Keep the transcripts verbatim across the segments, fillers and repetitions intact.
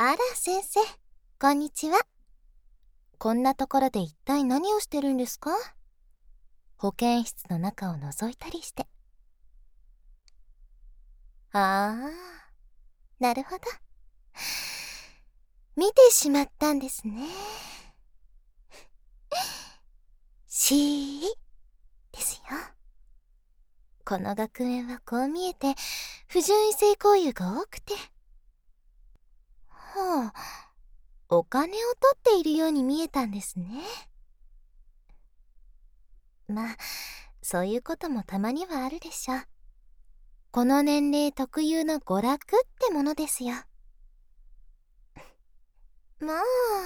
あら先生、こんにちは。こんなところで一体何をしてるんですか？保健室の中を覗いたりして。ああ、なるほど。見てしまったんですね。しーですよ。この学園はこう見えて不純異性交友が多くて。はあ、お金を取っているように見えたんですね。まあ、そういうこともたまにはあるでしょう。この年齢特有の娯楽ってものですよ。まあ、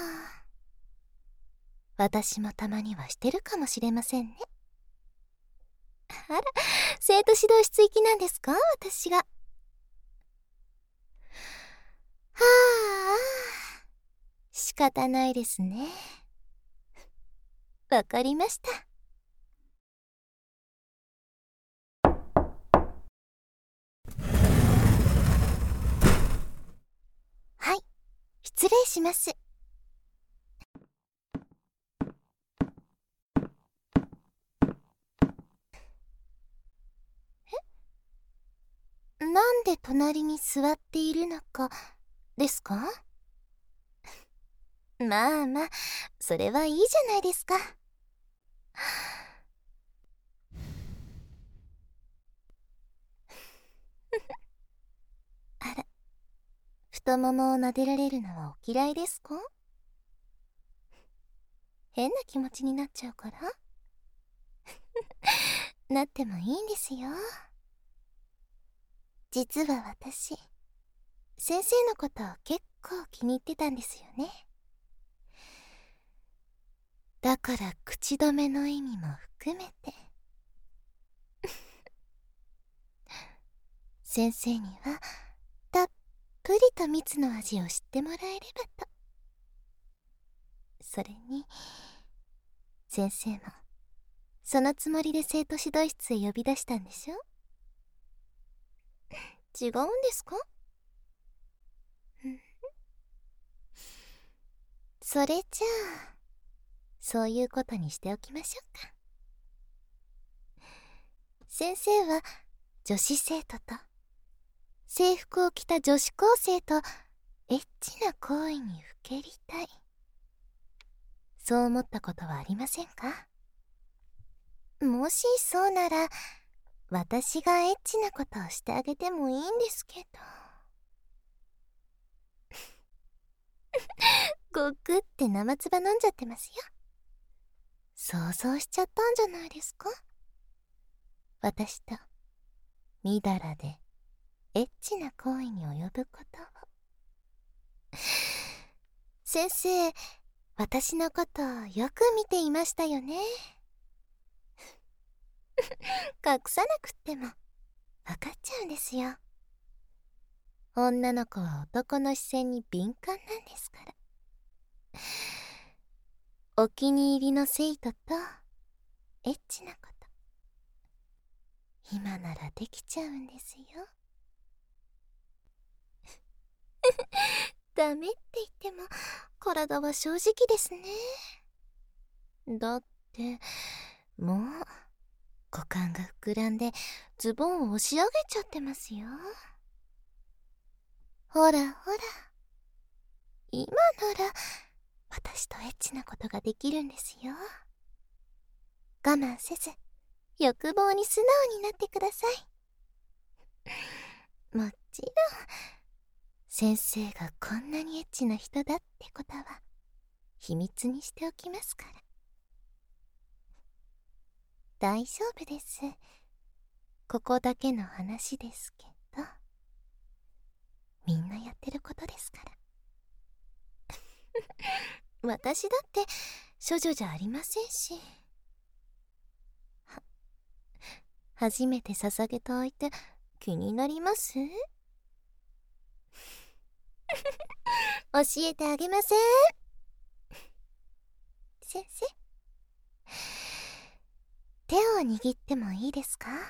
私もたまにはしてるかもしれませんね。あら、生徒指導室行きなんですか、私が。はあ、仕方ないですね。わかりました。はい、失礼します。え？なんで隣に座っているのかですか？まあまあ、それはいいじゃないですか。あら、太ももを撫でられるのはお嫌いですか？変な気持ちになっちゃうからなってもいいんですよ。実は私、先生のことを結構気に入ってたんですよね。だから口止めの意味も含めて先生にはたっぷりと蜜の味を知ってもらえればと。それに先生もそのつもりで生徒指導室へ呼び出したんでしょ？違うんですか？それじゃあそういうことにしておきましょうか。先生は女子生徒と制服を着た女子高生とエッチな行為にふけりたい、そう思ったことはありませんか？もしそうなら私がエッチなことをしてあげてもいいんですけどごくって生唾飲んじゃってますよ。想像しちゃったんじゃないですか？私とみだらでエッチな行為に及ぶことを。先生、私のことをよく見ていましたよね。隠さなくっても分かっちゃうんですよ。女の子は男の視線に敏感なんですから。お気に入りの生徒とエッチなこと今ならできちゃうんですよ。ダメって言っても体は正直ですね。だってもう股間が膨らんでズボンを押し上げちゃってますよ。ほらほら、今なら私とエッチなことができるんですよ。我慢せず欲望に素直になってください。もちろん先生がこんなにエッチな人だってことは秘密にしておきますから。大丈夫です。ここだけの話ですけど、みんなやってることですから。私だって処女じゃありませんし。は初めて捧げた相手気になります？教えてあげません？先生、手を握ってもいいですか？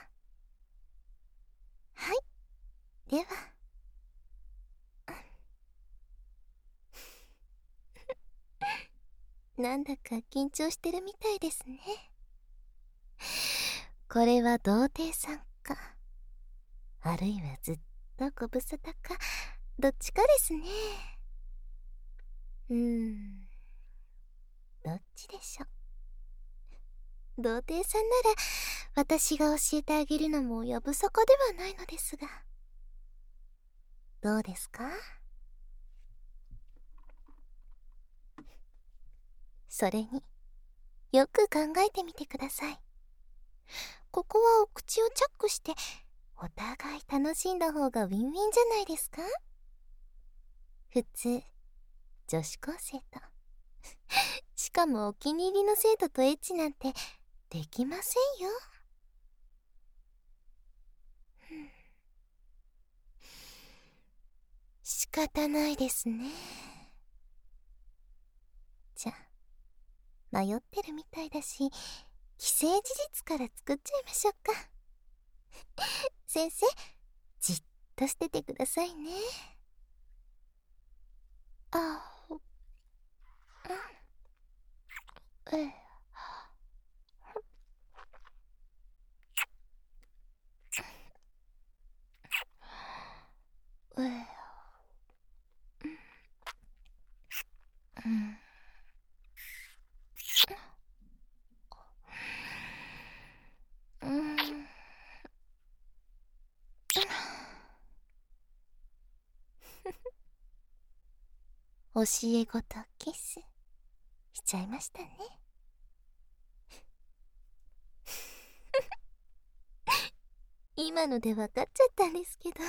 はい、では。 なんだか緊張してるみたいですね。これは童貞さんか、あるいはずっとご無沙汰か、どっちかですね。うーん、どっちでしょう。童貞さんなら私が教えてあげるのもやぶさかではないのですが、どうですか？それによく考えてみてください。ここはお口をチャックしてお互い楽しんだ方がウィンウィンじゃないですか？普通女子高生としかもお気に入りの生徒とエッチなんてできませんよ。仕方ないですね。じゃあ迷ってるみたいだし、既成事実から作っちゃいましょうか。先生、じっとしててくださいね。あ、うん、ええ、うん、うん、教え子とキスしちゃいましたね。今ので分かっちゃったんですけど、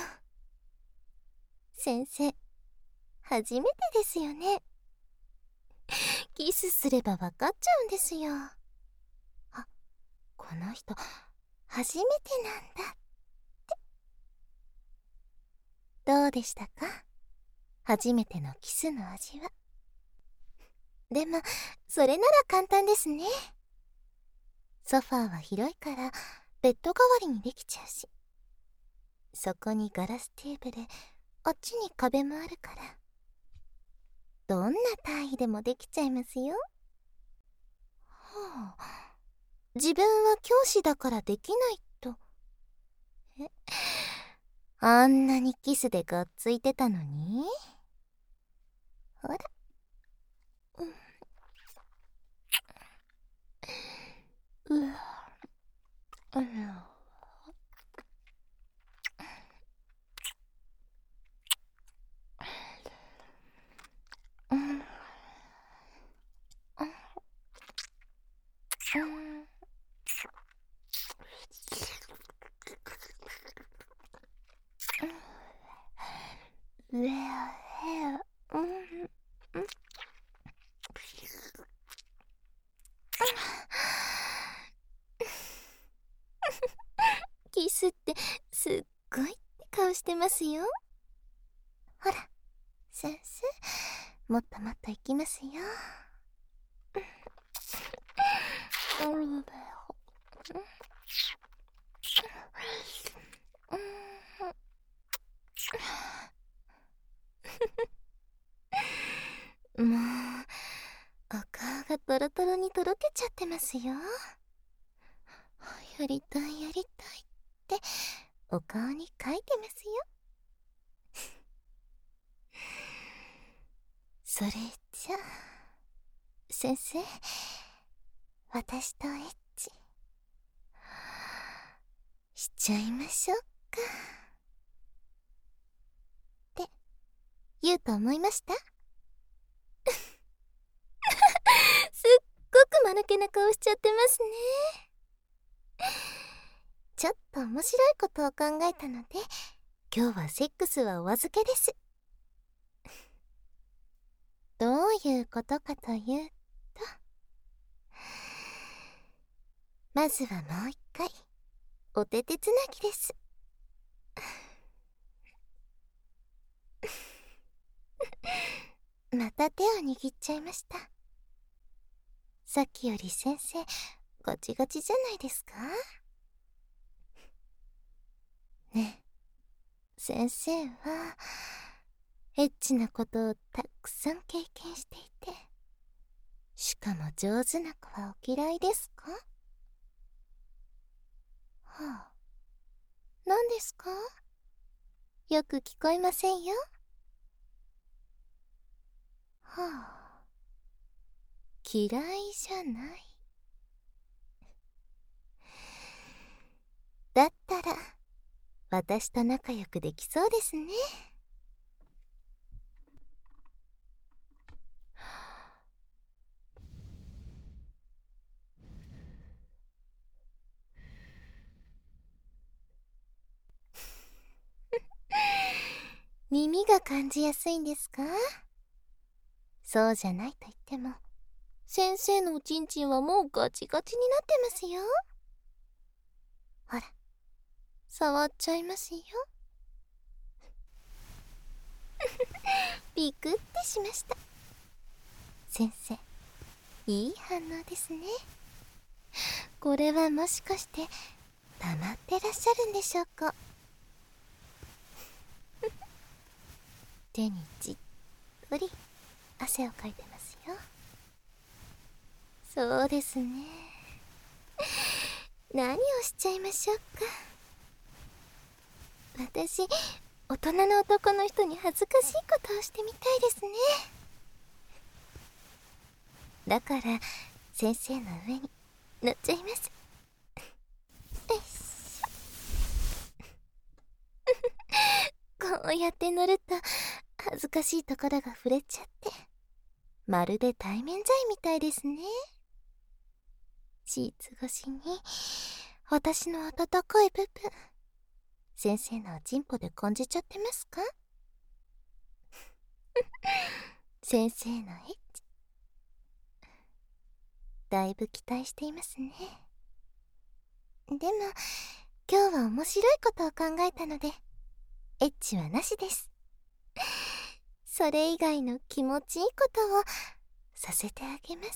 先生初めてですよね。キスすれば分かっちゃうんですよ。あ、この人初めてなんだって。どうでしたか、初めてのキスの味は。でもそれなら簡単ですね。ソファーは広いからベッド代わりにできちゃうし、そこにガラステーブル、あっちに壁もあるから、どんな単位でもできちゃいますよ。はあ、自分は教師だからできないと。え、あんなにキスでがっついてたのに。ほら、うん、うわ、あら、うん、うん、うん、うわ、うん、うん、キスってすっごいって顔してますよ。ほら、先生、もっともっと行きますよ。うん、もうお顔がトロトロにとろけちゃってますよ。やりたいやりたいってお顔に書いてますよ。それじゃあ先生、私とエッチしちゃいましょうかって言うと思いました？すっごく間抜けな顔しちゃってますね。ちょっと面白いことを考えたので、今日はセックスはお預けです。どういうことかというと、まずはもう一回お手手つなぎです。また手を握っちゃいました。さっきより先生ガチガチじゃないですか？ねえ、先生はエッチなことをたくさん経験していて、 しかも上手な子はお嫌いですか？はあ、何ですか？よく聞こえませんよ。はあ、嫌いじゃない。だったら私と仲良くできそうですね。耳が感じやすいんですか？そうじゃないと言っても、先生のおちんちんはもうガチガチになってますよ。ほら、触っちゃいますよ。ビクってしました。先生、いい反応ですね。これはもしかして溜まってらっしゃるんでしょうか？手にじっとり汗をかいてますよ。そうですね。何をしちゃいましょうか。私、大人の男の人に恥ずかしいことをしてみたいですね。だから先生の上に乗っちゃいます。よいしょ。こうやって乗ると恥ずかしいところが触れちゃって、まるで対面罪みたいですね。シーツ越しに私の温かい部分、先生のおちんぽで感じちゃってますか？先生のエッチ、だいぶ期待していますね。でも今日は面白いことを考えたので、エッチはなしです。それ以外の気持ちいいことをさせてあげます。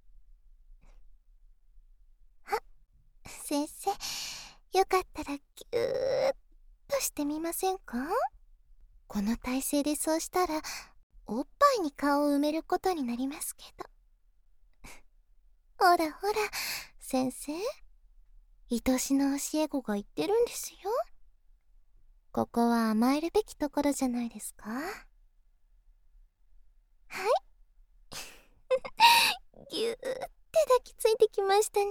あ、先生、よかったらギューッとしてみませんか？この体勢でそうしたらおっぱいに顔を埋めることになりますけど。ほらほら、先生、愛しの教え子が言ってるんですよ。ここは甘えるべきところじゃないですか？はい。ぎゅーって抱きついてきましたね。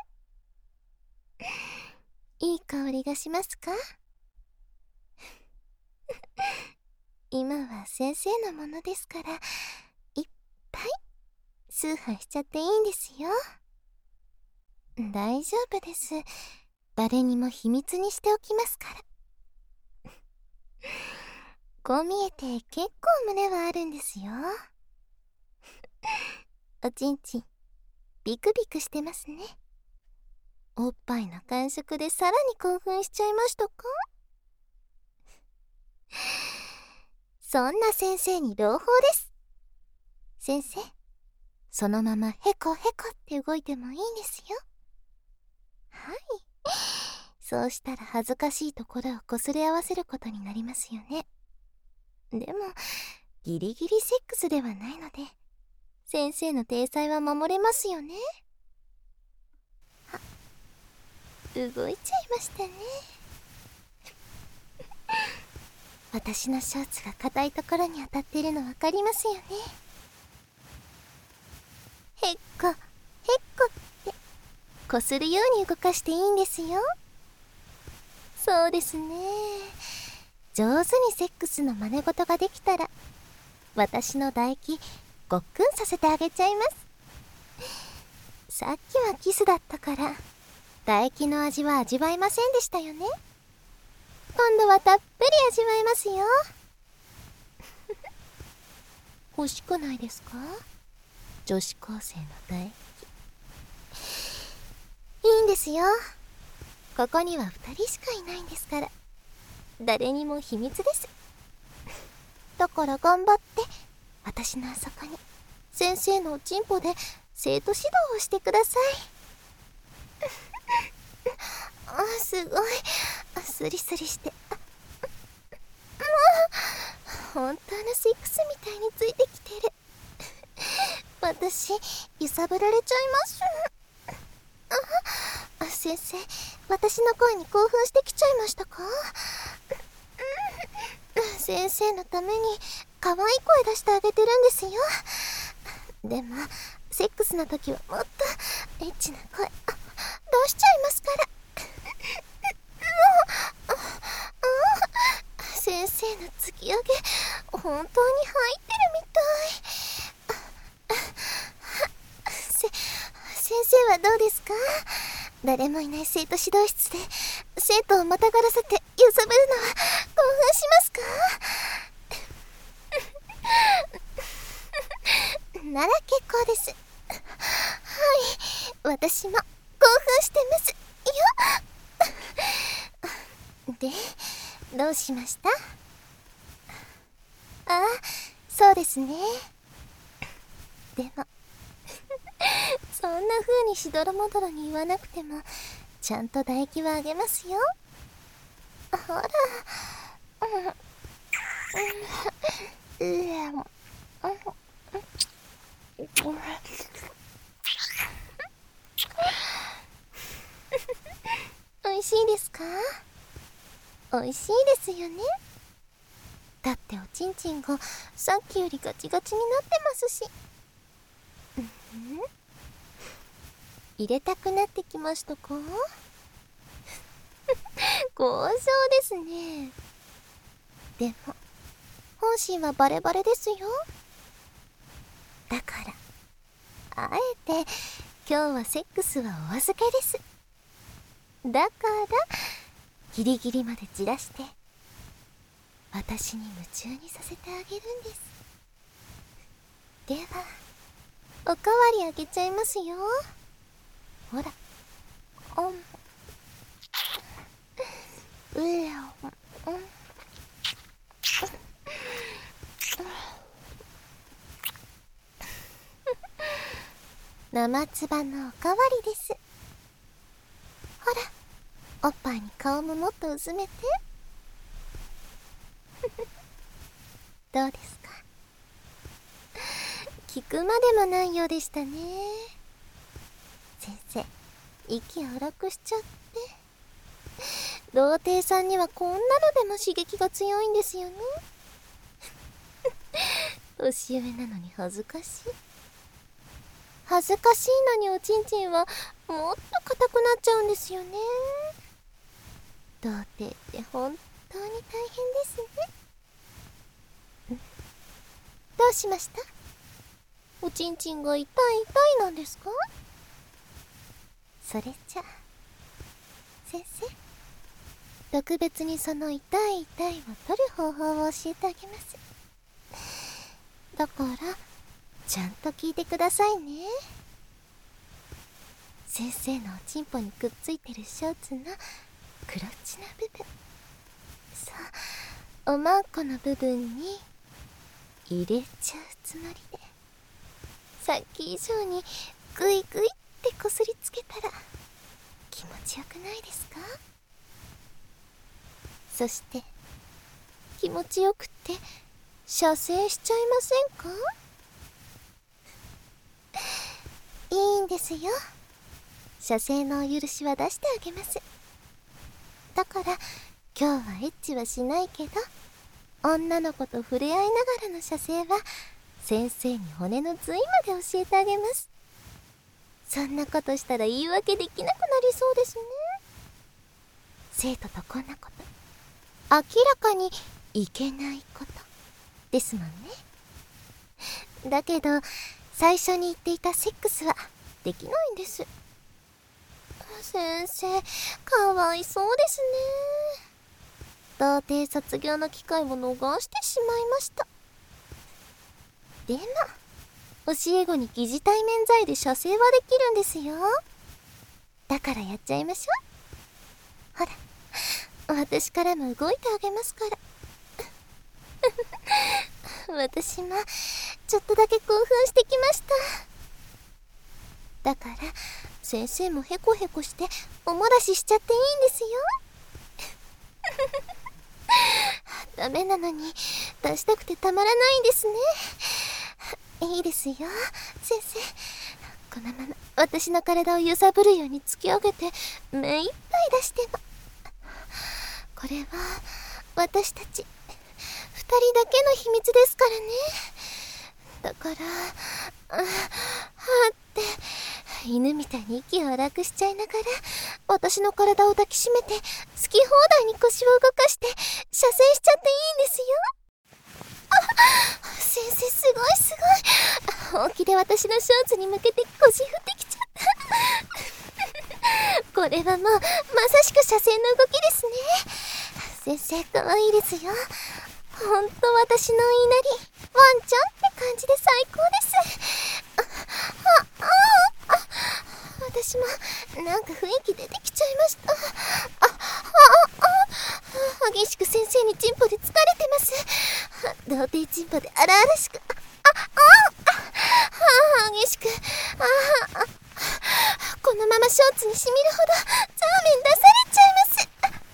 いい香りがしますか？今は先生のものですから、いっぱい崇拝しちゃっていいんですよ。大丈夫です。誰にも秘密にしておきますから。こう見えて結構胸はあるんですよ。おちんちんビクビクしてますね。おっぱいの感触でさらに興奮しちゃいましたか？そんな先生に朗報です。先生、そのままヘコヘコって動いてもいいんですよ。はい。そうしたら恥ずかしいところをこすり合わせることになりますよね。でもギリギリセックスではないので、先生の体裁は守れますよね。あ、動いちゃいましたね。私のショーツが硬いところに当たってるの分かりますよね。へっこへっこってこするように動かしていいんですよ。そうですね。上手にセックスの真似事ができたら、私の唾液ごっくんさせてあげちゃいます。さっきはキスだったから唾液の味は味わえませんでしたよね。今度はたっぷり味わえますよ。欲しくないですか？女子高生の唾液。いいんですよ。ここにはふたりしかいないんですから、誰にも秘密です。だから頑張って私のあそこに先生のおちんぽで生徒指導をしてください。あ、すごいスリスリして、もう本当のセックスみたいについてきてる。 私揺さぶられちゃいます。あ、先生、私の声に興奮してきちゃいましたか？先生のために可愛い声出してあげてるんですよ。でもセックスの時はもっとエッチな声出しちゃいますから。先生の突き上げ本当に入ってるみたい。せ先生はどうですか？誰もいない生徒指導室で生徒をまたがらせて揺さぶるのは興奮しますか？なら結構です。はい、私も興奮してますよ。で、どうしました？ああ、そうですね。でもそんな風にしどろもどろに言わなくてもちゃんと唾液はあげますよ。ほら、うん、うん、おいしいですか？おいしいですよね。だっておちんちんがさっきよりガチガチになってますし。うん、入れたくなってきましたか？交渉ですね。でも本心はバレバレですよ。だからあえて今日はセックスはお預けです。だからギリギリまでじらして私に夢中にさせてあげるんです。ではおかわりあげちゃいますよ。ほら、おんうやおん生つばのおかわりです。ほら、おっぱいに顔ももっとうずめて。どうですか？聞くまでもないようでしたね。先生、息荒くしちゃって。童貞さんにはこんなのでも刺激が強いんですよね。年上なのに恥ずかしい。恥ずかしいのにおちんちんはもっと硬くなっちゃうんですよね。童貞って本当に大変ですね。どうしました？おちんちんが痛い痛いなんですか？それじゃ先生、特別にその痛い痛いを取る方法を教えてあげます。だからちゃんと聞いてくださいね。先生のおちんぽにくっついてるショーツの黒地な部分、さあおまんこの部分に入れちゃうつもりで、さっき以上にグイグイってこすりつけたら気持ちよくないですか？そして気持ちよくって射精しちゃいませんか？いいんですよ。射精のお許しは出してあげます。だから今日はエッチはしないけど、女の子と触れ合いながらの射精は先生に骨の髄まで教えてあげます。そんなことしたら言い訳できなくなりそうですね。生徒とこんなこと明らかにいけないことですもんね。だけど最初に言っていたセックスはできないんです。先生、かわいそうですね。童貞卒業の機会を逃してしまいました。でも教え子に疑似対面罪で射精はできるんですよ。だからやっちゃいましょう。ほら、私からも動いてあげますから私もちょっとだけ興奮してきました。だから先生もヘコヘコしておもらししちゃっていいんですよ。ダメなのに出したくてたまらないんですね。いいですよ、 先生、このまま私の体を揺さぶるように突き上げて目いっぱい出しても、これは私たち二人だけの秘密ですからね。だからあはって犬みたいに息を荒くしちゃいながら私の体を抱きしめて好き放題に腰を動かして射精しちゃっていいんですよ。あ、先生すごいすごい。本気で私のショーツに向けて腰振ってきちゃったこれはもうまさしく射精の動きですね。先生可愛いですよ。ほんと私の言いなりワンちゃんって感じで最高です。ああああ私もなんか雰囲気出てきちゃいました。あああ激しく先生にチンポで疲れてます。童貞チンポで荒々しく、あああ激しく、ああこのままショーツにしみるほどザーメン出されちゃいます。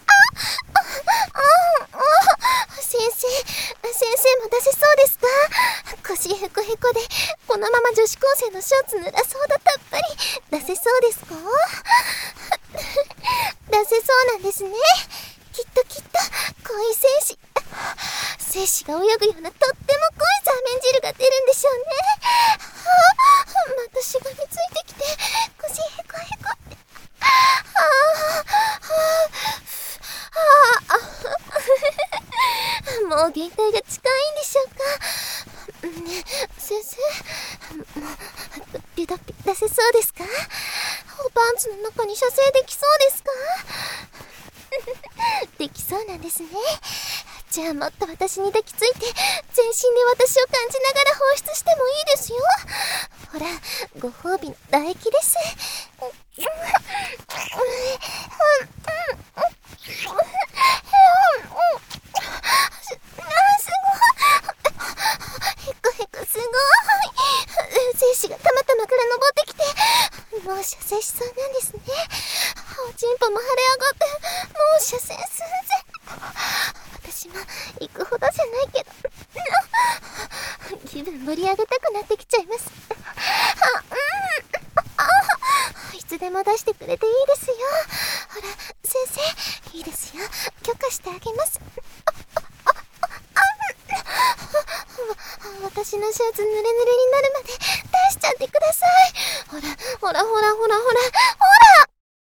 先生、先生も出せそうですか？腰へこへこでこのまま女子高生のショーツ濡らすほどたっぷり出せそうですか？出せそうなんですね。きっときっと恋精子精子が泳ぐようなとっても濃いザーメン汁が出るんでしょうね。またしがみついてきて腰へこへこって、ああもう限界が近いんでしょうか。ねえ先生、もうピドピ出せそうですか？パンツの中に射精できそうですか？できそうなんですね。じゃあもっと私に抱きついて全身で私を感じながら放出してもいいですよ。ほらご褒美の唾液です。もう射精しそうなんですね。おちんぽも腫れ上がってもう射精寸前。私も行くほどじゃないけど気分盛り上げたくなってきちゃいます。あ、うん、あ、いつでも出してくれていいですよ。ほら先生いいですよ、許可してあげます。私のシャツ濡れ濡れになるまで出しちゃってください。ほらほらほらほらほらほら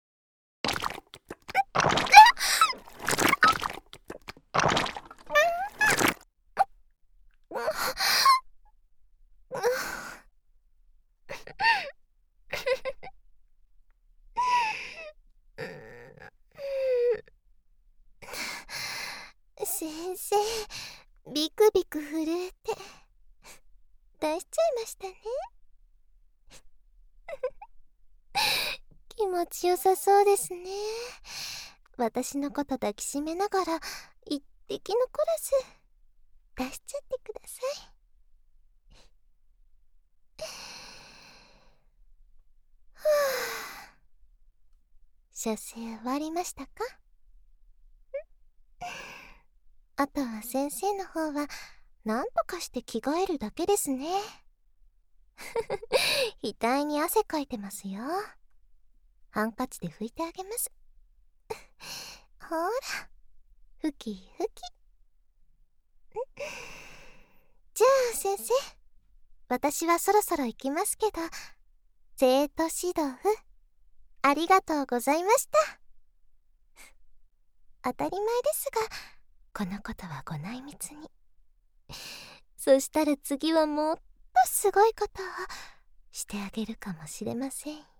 先生ビクビク震えて出しちゃいましたね。気持ちよさそうですね。私のこと抱きしめながら一滴残らず出しちゃってください。はあ、射精終わりましたか？あとは先生の方は何とかして着替えるだけですね。額に汗かいてますよ。ハンカチで拭いてあげます。ほらふきふき。じゃあ先生、私はそろそろ行きますけど、生徒指導ありがとうございました。当たり前ですがこのことはご内密に。そしたら次はもっとすごいことをしてあげるかもしれませんよ。